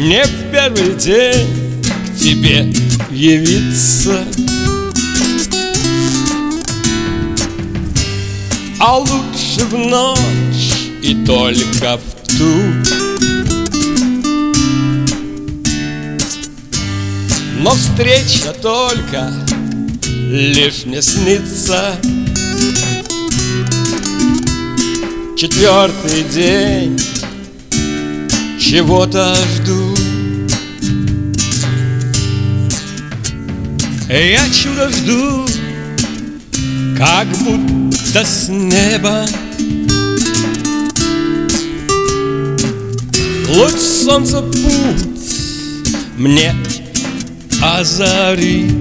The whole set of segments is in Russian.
Не в первый день к тебе явиться, а лучше в ночь и только в ту. Но встреча только лишь мне снится. Четвертый день чего-то жду. Я чудо жду, как будто с неба луч солнца путь мне озарит.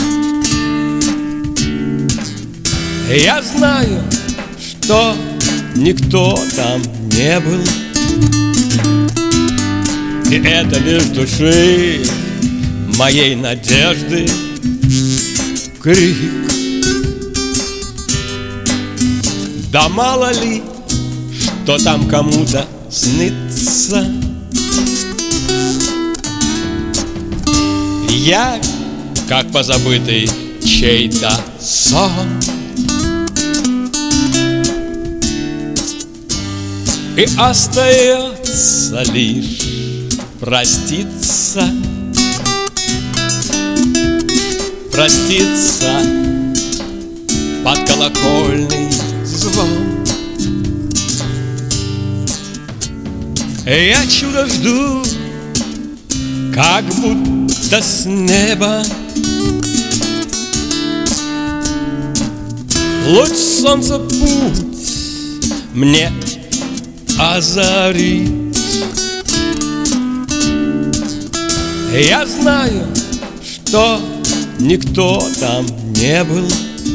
Я знаю, что никто там не был, и это лишь души моей надежды крик. Да мало ли, что там кому-то снится. Я, как позабытый чей-то сон, и остается лишь проститься. Проститься под колокольный звон. Я чудо жду, как будто с неба луч солнца путь мне озарит. Я знаю, что никто там не был,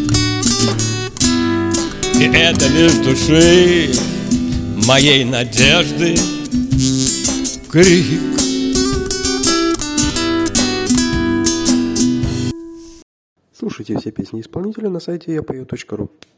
и это лишь души моей надежды крик. Слушайте все песни исполнителя на сайте yapою.ru.